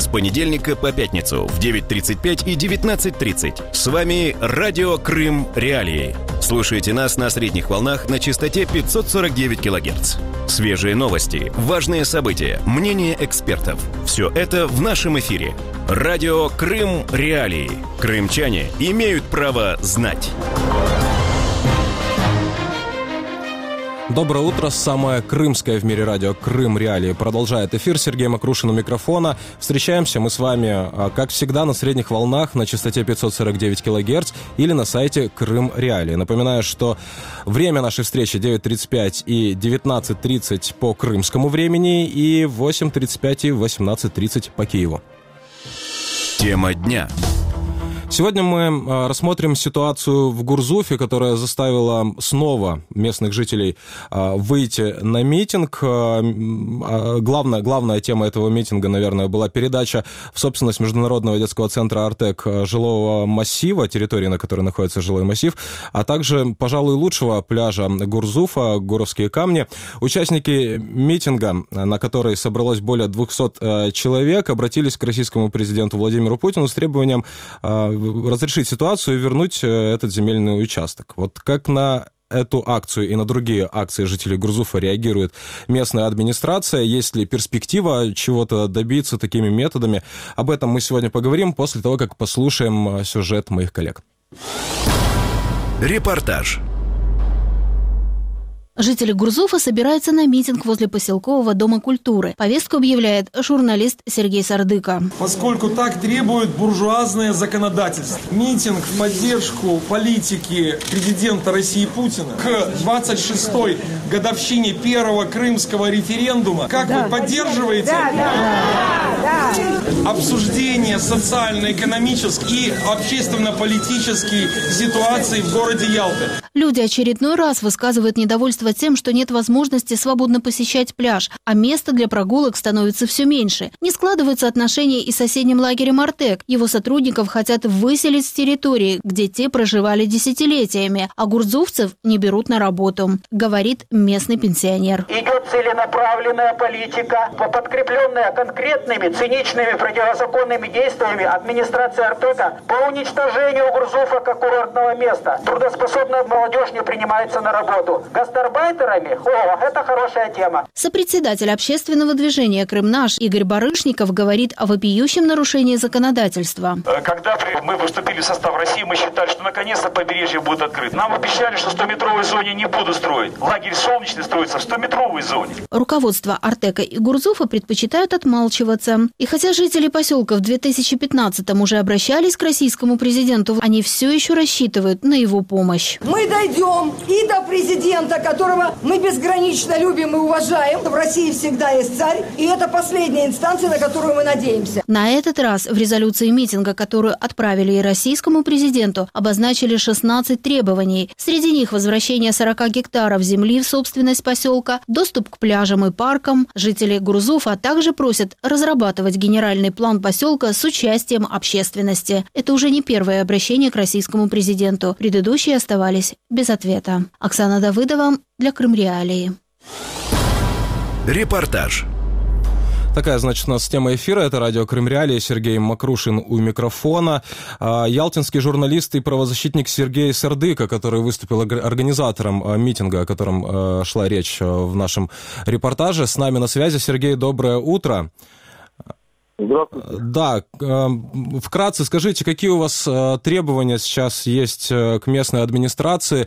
понедельника по пятницу в 9:35 и 19:30. С вами Радио Крым Реалии. Слушайте нас на средних волнах на частоте 549 кГц. Свежие новости, важные события, мнения экспертов. Все это в нашем эфире. Радио Крым Реалии. Крымчане имеют право знать. Доброе утро. Самое крымское в мире радио «Крым Реалии» продолжает эфир. Сергей Макрушин у микрофона. Встречаемся мы с вами, как всегда, на средних волнах на частоте 549 кГц или на сайте «Крым Реалии». Напоминаю, что время нашей встречи 9:35 и 19:30 по крымскому времени и 8:35 и 18:30 по Киеву. Тема дня. Сегодня мы рассмотрим ситуацию в Гурзуфе, которая заставила снова местных жителей выйти на митинг. Главная тема этого митинга, наверное, была передача в собственность Международного детского центра «Артек» жилого массива, территории, на которой находится жилой массив, а также, пожалуй, лучшего пляжа Гурзуфа, Гуровские камни. Участники митинга, на который собралось более 200 человек, обратились к российскому президенту Владимиру Путину с требованием разрешить ситуацию и вернуть этот земельный участок. Вот как на эту акцию и на другие акции жителей Гурзуфа реагирует местная администрация? Есть ли перспектива чего-то добиться такими методами? Об этом мы сегодня поговорим после того, как послушаем сюжет моих коллег. Репортаж. Жители Гурзуфа собираются на митинг возле поселкового дома культуры. Повестку объявляет журналист Сергей Сардыка. Поскольку так требует буржуазное законодательство. Митинг в поддержку политики президента России Путина к 26-й годовщине первого крымского референдума. Как вы поддерживаете? Да. Обсуждение социально-экономической и общественно-политической ситуации в городе Ялты. Люди очередной раз высказывают недовольство тем, что нет возможности свободно посещать пляж, а места для прогулок становится все меньше. Не складываются отношения и с соседним лагерем «Артек». Его сотрудников хотят выселить с территории, где те проживали десятилетиями, а гурзуфцев не берут на работу, говорит местный пенсионер. Идет целенаправленная политика, подкрепленная конкретными, циничными, противозаконными действиями администрации «Артека» по уничтожению Гурзуфа как курортного места. Трудоспособная молодежь не принимается на работу. Гастарбайтерами? Это хорошая тема. Сопредседатель общественного движения «Крым-Наш» Игорь Барышников говорит о вопиющем нарушении законодательства. Когда мы выступили в состав России, мы считали, что наконец-то побережье будет открыто. Нам обещали, что в 100-метровой зоне не будут строить. Лагерь «Солнечный» строится в 100-метровой зоне. Руководство «Артека» и Гурзуфа предпочитают отмалчиваться. И хотя жители поселка в 2015-м уже обращались к российскому президенту, они все еще рассчитывают на его помощь. Мы дойдем и до президента, которого мы безгранично любим и уважаем. В России всегда есть царь, и это последняя инстанция, на которую мы надеемся. На этот раз в резолюции митинга, которую отправили и российскому президенту, обозначили 16 требований. Среди них возвращение 40 гектаров земли в собственность поселка, доступ к пляжам и паркам. Жители Гурзуфа также просят разрабатывать генеральный план поселка с участием общественности. Это уже не первое обращение к российскому президенту. Предыдущие оставались без ответа. Оксана Давыдова для Крым Реалии. Репортаж. Такая, значит, у нас тема эфира. Это радио «Крым Реалии». Сергей Макрушин у микрофона. Ялтинский журналист и правозащитник Сергей Сардыка, который выступил организатором митинга, о котором шла речь в нашем репортаже. С нами на связи. Сергей, доброе утро. Здравствуйте. Да, вкратце скажите, какие у вас требования сейчас есть к местной администрации?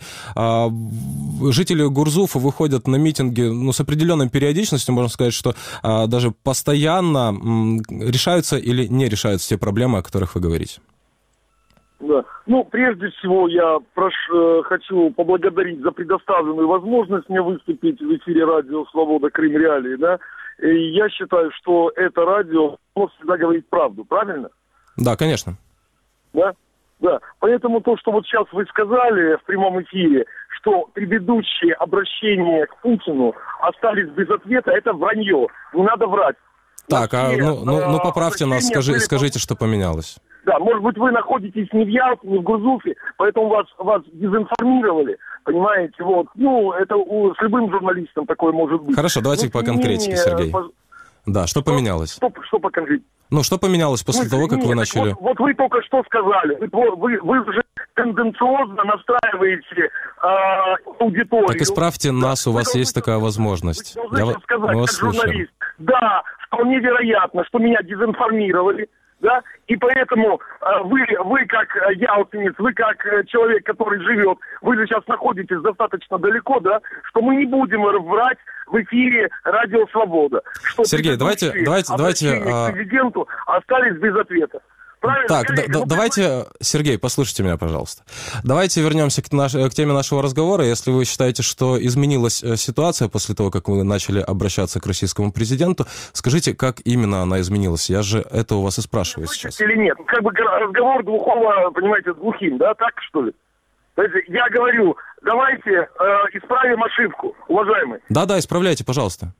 Жители Гурзуфа выходят на митинги с определенной периодичностью, можно сказать, что даже постоянно. Решаются или не решаются те проблемы, о которых вы говорите? Да. Прежде всего, я хочу поблагодарить за предоставленную возможность мне выступить в эфире радио «Свобода Крым Реалии», да. И я считаю, что это радио всегда говорит правду, правильно? Да, конечно. Да? Да. Поэтому то, что вот сейчас вы сказали в прямом эфире, что предыдущие обращения к Путину остались без ответа, это вранье. Не надо врать. Так, поправьте нас, скажите, что поменялось. Да, может быть, вы находитесь не в Ялте, не в Гурзуфе, поэтому вас дезинформировали, понимаете, вот. Это с любым журналистом такое может быть. Хорошо, давайте по конкретике, Сергей. Да, что поменялось? Что по конкретике? Ну, что поменялось после того, как вы начали? Вот вы только что сказали. Вы уже тенденциозно настраиваете аудиторию. Так исправьте нас, у вас есть такая возможность. Я вас сказать, как журналист. Да, вполне вероятно, что меня дезинформировали. Да? И поэтому вы как ялтинец, вы как человек, который живет, вы же сейчас находитесь достаточно далеко, да, что мы не будем врать в эфире «Радио Свобода». Что Сергей, давайте к президенту остались без ответа. Правильно? Так, давайте, Сергей, послушайте меня, пожалуйста. Давайте вернемся к теме нашего разговора. Если вы считаете, что изменилась ситуация после того, как вы начали обращаться к российскому президенту, скажите, как именно она изменилась? Я же это у вас и спрашиваю сейчас. Или нет? Как бы разговор глухого, понимаете, с глухим, да, так что ли? Я говорю, давайте исправим ошибку, уважаемый. Да, исправляйте, пожалуйста.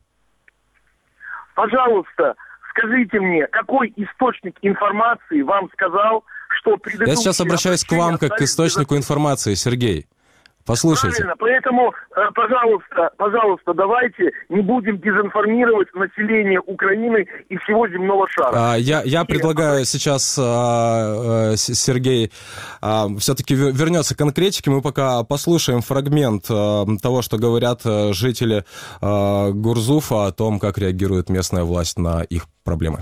Пожалуйста. Скажите мне, какой источник информации вам сказал, что предыдущие... Я сейчас обращаюсь к вам как к источнику информации, Сергей. Послушайте. Правильно, поэтому, пожалуйста, давайте не будем дезинформировать население Украины и всего земного шара. Я предлагаю сейчас, Сергей, все-таки вернется к конкретике. Мы пока послушаем фрагмент того, что говорят жители Гурзуфа о том, как реагирует местная власть на их проблемы.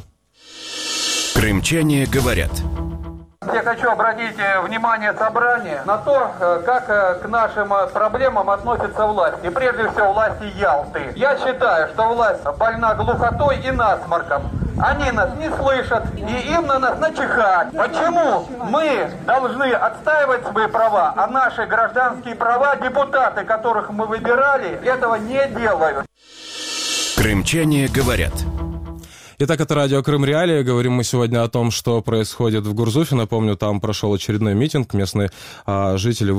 Крымчане говорят. Я хочу обратить внимание собрания на то, как к нашим проблемам относится власть. И прежде всего власти Ялты. Я считаю, что власть больна глухотой и насморком. Они нас не слышат, и им на нас начихать. Почему мы должны отстаивать свои права, а наши гражданские права, депутаты, которых мы выбирали, этого не делают? Крымчане говорят. Итак, это радио Крым Реалии. Говорим мы сегодня о том, что происходит в Гурзуфе. Напомню, там прошел очередной митинг. Местные жители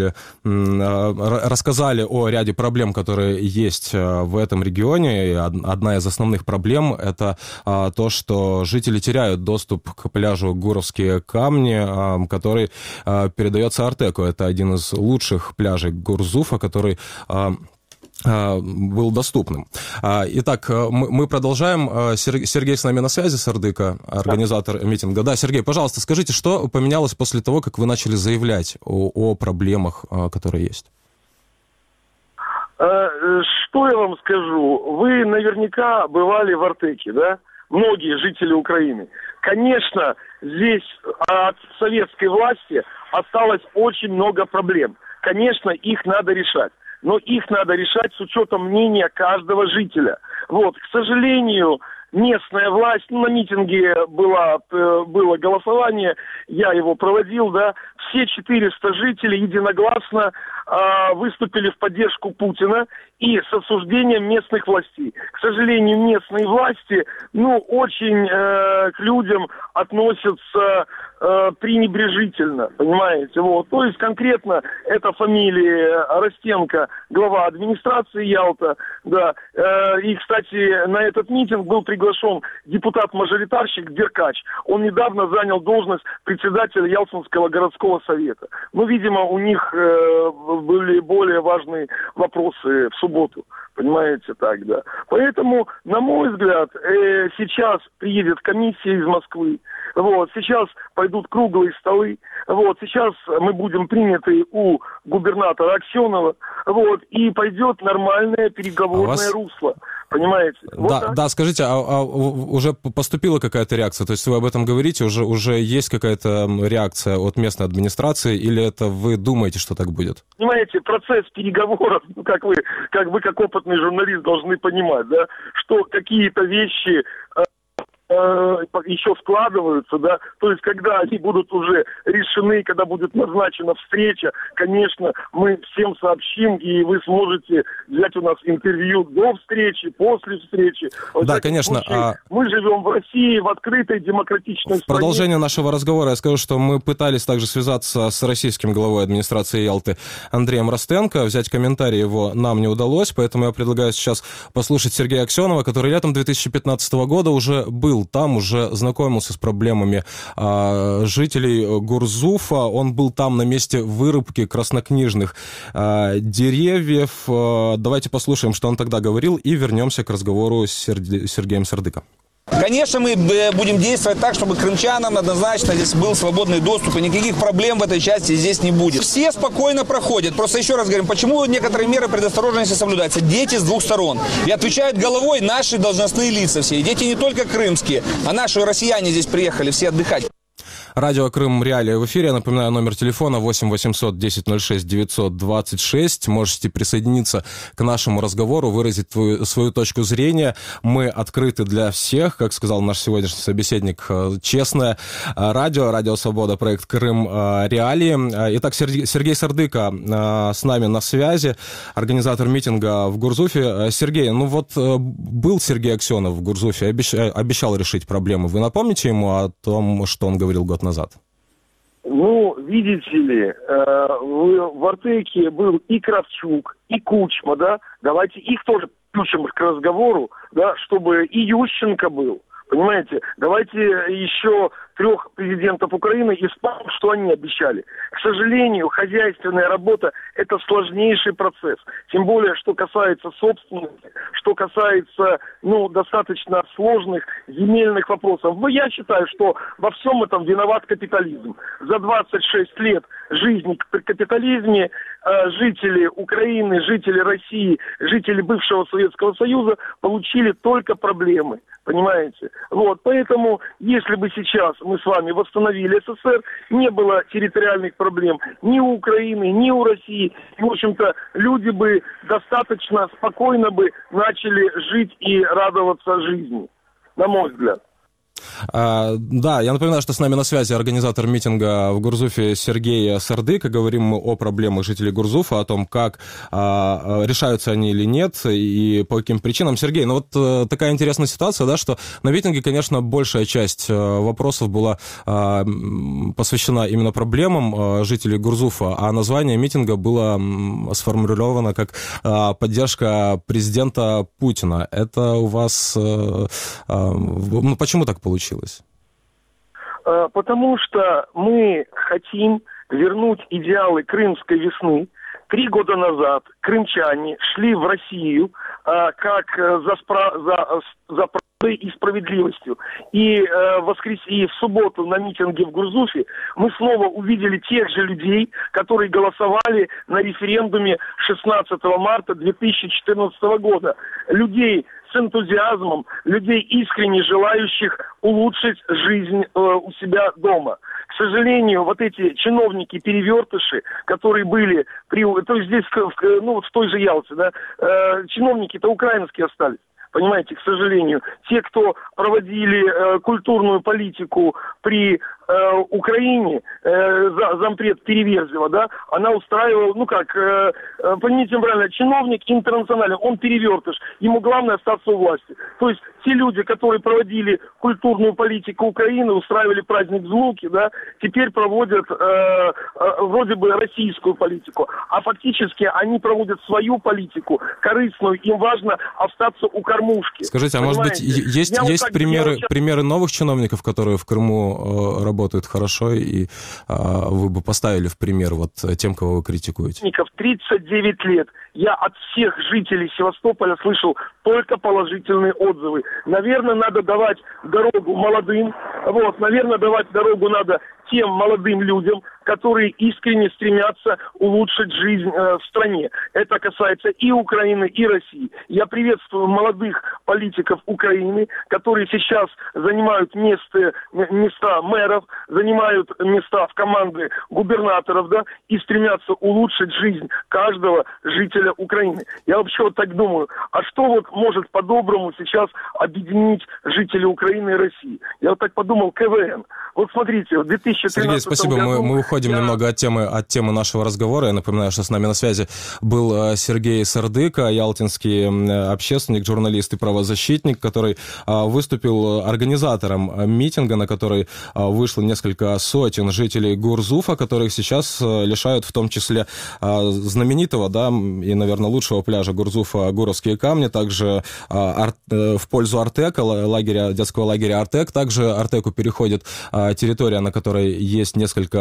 рассказали о ряде проблем, которые есть в этом регионе. И одна из основных проблем – это то, что жители теряют доступ к пляжу Гуровские камни, который передается Артеку. Это один из лучших пляжей Гурзуфа, который был доступным. Итак, мы продолжаем. Сергей с нами на связи, Сардыка, организатор митинга. Да, Сергей, пожалуйста, скажите, что поменялось после того, как вы начали заявлять о проблемах, которые есть? Что я вам скажу? Вы наверняка бывали в Артеке, да? Многие жители Украины. Конечно, здесь от советской власти осталось очень много проблем. Конечно, их надо решать. Но их надо решать с учетом мнения каждого жителя. Вот, к сожалению, местная власть, на митинге было голосование, я его проводил, да, все 400 жителей единогласно выступили в поддержку Путина и с осуждением местных властей. К сожалению, местные власти, очень к людям относятся пренебрежительно, понимаете, вот. То есть конкретно это фамилия Ростенко, глава администрации Ялта, да. И, кстати, на этот митинг был приглашен депутат-мажоритарщик Деркач. Он недавно занял должность председателя Ялтинского городского совета. Видимо, у них были более важные вопросы в субботу. Понимаете, так, да. Поэтому, на мой взгляд, сейчас приедет комиссия из Москвы. Вот, сейчас пойдут круглые столы. Вот, сейчас мы будем приняты у губернатора Аксенова. Вот, и пойдет нормальное переговорное русло. Понимаете? Да, скажите, уже поступила какая-то реакция? То есть вы об этом говорите, уже есть какая-то реакция от местной администрации, или это вы думаете, что так будет? Понимаете, процесс переговоров, как вы как опытный журналист должны понимать, да, что какие-то вещи еще складываются, да, то есть когда они будут уже решены, когда будет назначена встреча, конечно, мы всем сообщим, и вы сможете взять у нас интервью до встречи, после встречи. Да, конечно. Мы живем в России, в открытой демократичной стране. В продолжение нашего разговора я скажу, что мы пытались также связаться с российским главой администрации Ялты Андреем Ростенко. Взять комментарий его нам не удалось, поэтому я предлагаю сейчас послушать Сергея Аксенова, который летом 2015 года уже был там, уже знакомился с проблемами жителей Гурзуфа. Он был там на месте вырубки краснокнижных деревьев. Давайте послушаем, что он тогда говорил, и вернемся к разговору с Сергеем Сардыко. Конечно, мы будем действовать так, чтобы крымчанам однозначно здесь был свободный доступ, и никаких проблем в этой части здесь не будет. Все спокойно проходят. Просто еще раз говорим, почему некоторые меры предосторожности соблюдаются. Дети с двух сторон. И отвечают головой наши должностные лица все. И дети не только крымские, а наши россияне здесь приехали все отдыхать. Радио Крым Реалии в эфире. Я напоминаю, номер телефона 8 800 10 06 926. Можете присоединиться к нашему разговору, выразить свою точку зрения. Мы открыты для всех, как сказал наш сегодняшний собеседник. Честное радио Свобода, проект Крым Реалии. Итак, Сергей Сардыка с нами на связи, организатор митинга в Гурзуфе. Сергей, был Сергей Аксенов в Гурзуфе, обещал решить проблемы. Вы напомните ему о том, что он говорил год назад? Видите ли, в Артеке был и Кравчук, и Кучма, да, давайте их тоже включим к разговору, да, чтобы и Ющенко был, понимаете, давайте еще 3 президентов Украины и вспомним, что они обещали. К сожалению, хозяйственная работа – это сложнейший процесс. Тем более, что касается собственности, что касается, достаточно сложных земельных вопросов. Я считаю, что во всем этом виноват капитализм. За 26 лет жизни в капитализме жители Украины, жители России, жители бывшего Советского Союза получили только проблемы. Понимаете? Поэтому, если бы сейчас мы с вами восстановили СССР, не было территориальных проблем ни у Украины, ни у России. И, в общем-то, люди бы достаточно спокойно бы начали жить и радоваться жизни, на мой взгляд. Да, я напоминаю, что с нами на связи организатор митинга в Гурзуфе Сергей Сардыка. Говорим мы о проблемах жителей Гурзуфа, о том, как решаются они или нет и по каким причинам. Сергей, такая интересная ситуация, да, что на митинге, конечно, большая часть вопросов была посвящена именно проблемам жителей Гурзуфа, а название митинга было сформулировано как поддержка президента Путина. Это у вас... почему так получилось? Потому что мы хотим вернуть идеалы крымской весны. 3 года назад крымчане шли в Россию как за правдой и справедливостью. И в субботу на митинге в Гурзуфе мы снова увидели тех же людей, которые голосовали на референдуме 16 марта 2014 года. Людей с энтузиазмом, людей, искренне желающих улучшить жизнь у себя дома. К сожалению, эти чиновники-перевертыши, которые были в той же Ялте, да, чиновники-то украинские остались. Понимаете, к сожалению, те, кто проводили культурную политику при Украине, зампред Переверзева, да, она устраивала, понимаете правильно, чиновник интернациональный, он перевертыш, ему главное остаться у власти. То есть те люди, которые проводили культурную политику Украины, устраивали праздник Злуки, да, теперь проводят вроде бы российскую политику, а фактически они проводят свою политику, корыстную, им важно остаться у кормушки. Скажите, а может быть, есть примеры новых чиновников, которые в Крыму работают хорошо, и вы бы поставили в пример тем, кого вы критикуете? 39 лет. Я от всех жителей Севастополя слышал только положительные отзывы. Наверное, надо давать дорогу молодым. Наверное, давать дорогу надо тем молодым людям, которые искренне стремятся улучшить жизнь в стране. Это касается и Украины, и России. Я приветствую молодых политиков Украины, которые сейчас занимают места мэров, занимают места в команде губернаторов, да, и стремятся улучшить жизнь каждого жителя Украины. Я вообще так думаю, а что может по-доброму сейчас объединить жителей Украины и России? Я так подумал, КВН. Смотрите, в 2013 Сергей, спасибо. году... Мы уходим немного от темы нашего разговора. Я напоминаю, что с нами на связи был Сергей Сардыка, ялтинский общественник, журналист и правозащитник, который выступил организатором митинга, на который вышло несколько сотен жителей Гурзуфа, которых сейчас лишают в том числе знаменитого, да, и, наверное, лучшего пляжа Гурзуфа Гуровские камни, также в пользу Артека, детского лагеря Артек. Также Артеку переходит территория, на которой есть несколько жилых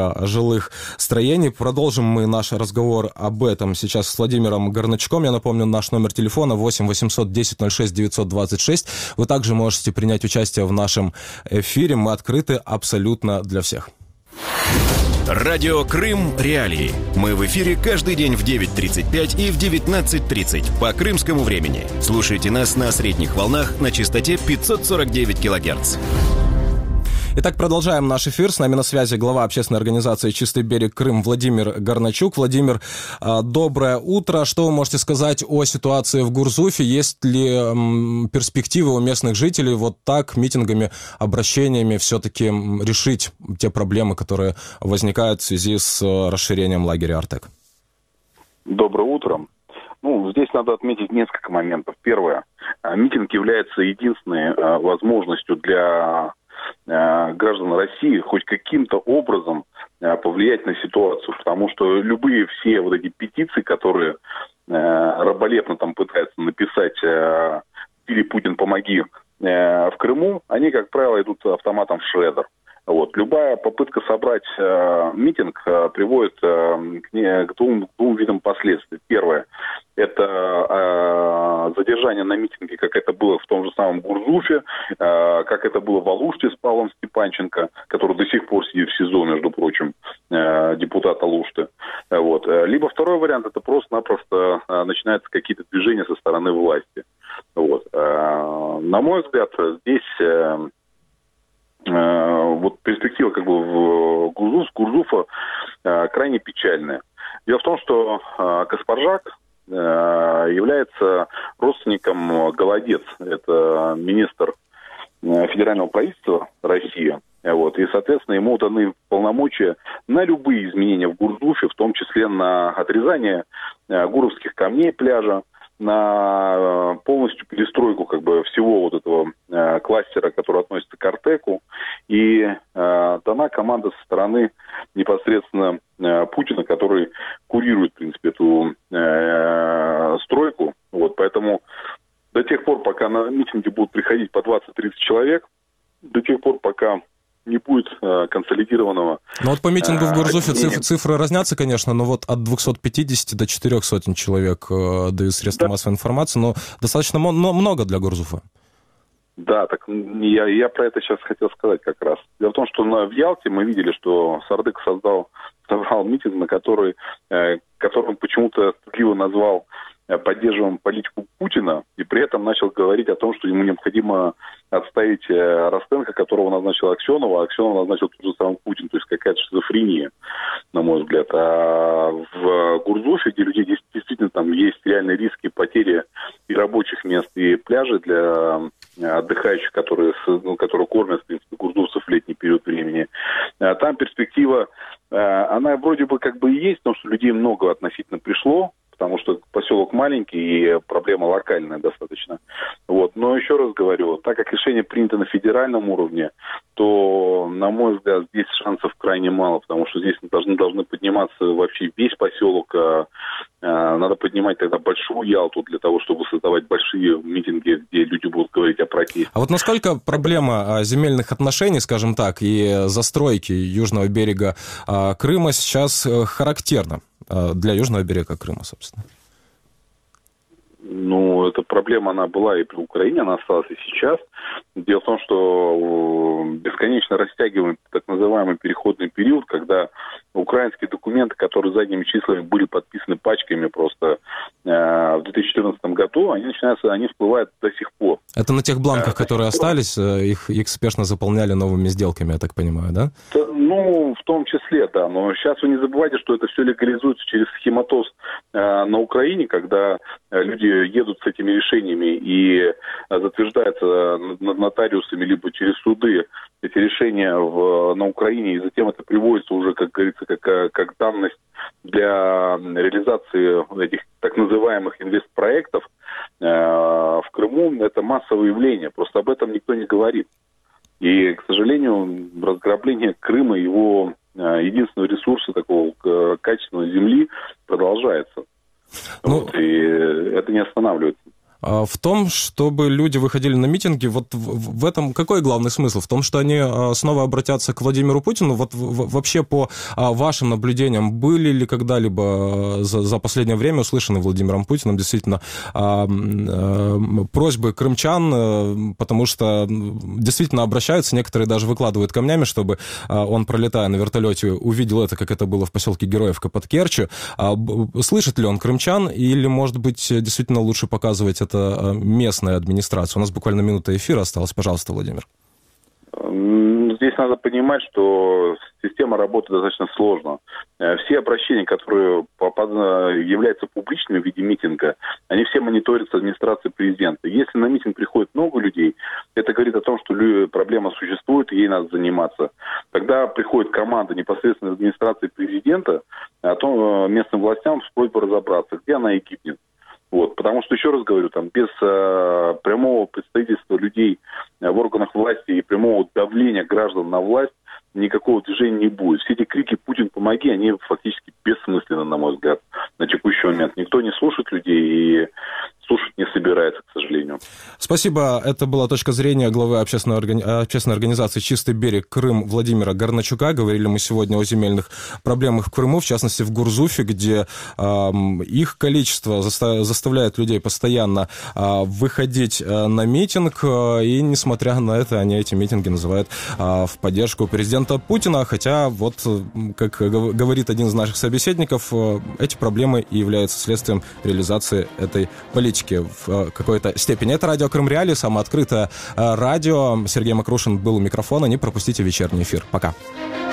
жилых строений. Продолжим мы наш разговор об этом сейчас с Владимиром Горначуком. Я напомню, наш номер телефона 8 800 10 06 926. Вы также можете принять участие в нашем эфире. Мы открыты абсолютно для всех. Радио Крым Реалии. Мы в эфире каждый день в 9:35 и в 19:30 по крымскому времени. Слушайте нас на средних волнах на частоте 549 килогерц. Итак, продолжаем наш эфир. С нами на связи глава общественной организации «Чистый берег Крым» Владимир Горначук. Владимир, доброе утро. Что вы можете сказать о ситуации в Гурзуфе? Есть ли перспективы у местных жителей вот так митингами, обращениями все-таки решить те проблемы, которые возникают в связи с расширением лагеря «Артек»? Доброе утро. Здесь надо отметить несколько моментов. Первое. Митинг является единственной возможностью для граждан России хоть каким-то образом повлиять на ситуацию, потому что любые все вот эти петиции, которые раболепно там пытаются написать в стиле «Путин, помоги» в Крыму, они, как правило, идут автоматом в шредер. Любая попытка собрать митинг приводит к двум видам последствий. Первое – это задержание на митинге, как это было в том же самом Гурзуфе, как это было в Алуште с Павлом Степанченко, который до сих пор сидит в СИЗО, между прочим, депутат Алушты. Либо второй вариант – это просто-напросто начинаются какие-то движения со стороны власти. На мой взгляд, здесь... перспектива в Гурзуфа крайне печальная. Дело в том, что Каспаржак является родственником Голодец. Это министр федерального правительства России. И, соответственно, ему даны полномочия на любые изменения в Гурзуфе, в том числе на отрезание гуровских камней пляжа, на полностью перестройку всего этого кластера, который относится к Артеку, и дана команда со стороны непосредственно Путина, который курирует, в принципе, эту стройку. Поэтому до тех пор, пока на митинги будут приходить по 20-30 человек, до тех пор, пока не будет консолидированного... по митингу в Гурзуфе цифры разнятся, конечно, но от 250 до 400 человек дают средства массовой информации, но достаточно много для Гурзуфа. Да, я про это сейчас хотел сказать как раз. Дело в том, что в Ялте мы видели, что Сардык собрал митинг, на который он почему-то стыдливо назвал поддерживаем политику Путина, и при этом начал говорить о том, что ему необходимо отставить Ростенко, которого назначил Аксенова, а Аксенова назначил тот же самый Путин. То есть какая-то шизофрения, на мой взгляд. А в Гурзуфе, где людей действительно там есть реальные риски потери и рабочих мест, и пляжей для отдыхающих, которые кормят, в принципе, гурзуфцев в летний период времени, там перспектива, она вроде бы и есть, потому что людей много относительно пришло, потому что поселок маленький и проблема локальная достаточно. Но еще раз говорю, так как решение принято на федеральном уровне, то, на мой взгляд, здесь шансов крайне мало, потому что здесь должны подниматься вообще весь поселок. Надо поднимать тогда большую Ялту для того, чтобы создавать большие митинги, где люди будут говорить о протесте. А насколько проблема земельных отношений, скажем так, и застройки южного берега Крыма сейчас характерна для южного берега Крыма, собственно? Эта проблема, она была и при Украине, она осталась и сейчас. Дело в том, что бесконечно растягиваем так называемый переходный период, когда украинские документы, которые задними числами были подписаны пачками просто в 2014 году, они всплывают до сих пор. Это на тех бланках, которые остались, их спешно заполняли новыми сделками, я так понимаю, да? В том числе, да. Но сейчас вы не забывайте, что это все легализуется через схематоз на Украине, когда люди едут с этими решениями и затверждаются над нотариусами либо через суды эти решения на Украине, и затем это приводится уже, как говорится, как данность для реализации этих так называемых инвестпроектов в Крыму. Это массовое явление, просто об этом никто не говорит. И, к сожалению, разграбление Крыма, его единственного ресурса, такого качественной земли, продолжается. И это не останавливается. В том, чтобы люди выходили на митинги, вот в этом какой главный смысл? В том, что они снова обратятся к Владимиру Путину? Вот вообще по вашим наблюдениям, были ли когда-либо за последнее время услышаны Владимиром Путиным действительно просьбы крымчан, потому что действительно обращаются, некоторые даже выкладывают камнями, чтобы он, пролетая на вертолете, увидел это, как это было в поселке Героевка под Керчью. Слышит ли он крымчан, или, может быть, действительно лучше показывать это местная администрация? У нас буквально минута эфира осталась. Пожалуйста, Владимир. Здесь надо понимать, что система работает достаточно сложно. Все обращения, которые являются публичными в виде митинга, они все мониторятся администрацией президента. Если на митинг приходит много людей, это говорит о том, что проблема существует, и ей надо заниматься. Тогда приходит команда непосредственно администрации президента, о том местным властям с просьбой разобраться, где она и гибнет. Вот, потому что, еще раз говорю, там без прямого представительства людей в органах власти и прямого давления граждан на власть никакого движения не будет. Все эти крики «Путин, помоги», они фактически бессмысленны, на мой взгляд, на текущий момент. Никто не слушает людей и слушать не собирается, к сожалению. Спасибо. Это была точка зрения главы общественной организации «Чистый берег Крым» Владимира Горначука. Говорили мы сегодня о земельных проблемах в Крыму, в частности, в Гурзуфе, где их количество заставляет людей постоянно выходить на митинг, и, несмотря на это, они эти митинги называют в поддержку президента Путина, хотя, вот, как говорит один из наших собеседников, эти проблемы и являются следствием реализации этой политики в какой-то степени. Это радио Крым Реалии, самое открытое радио. Сергей Макрушин был у микрофона. Не пропустите вечерний эфир. Пока.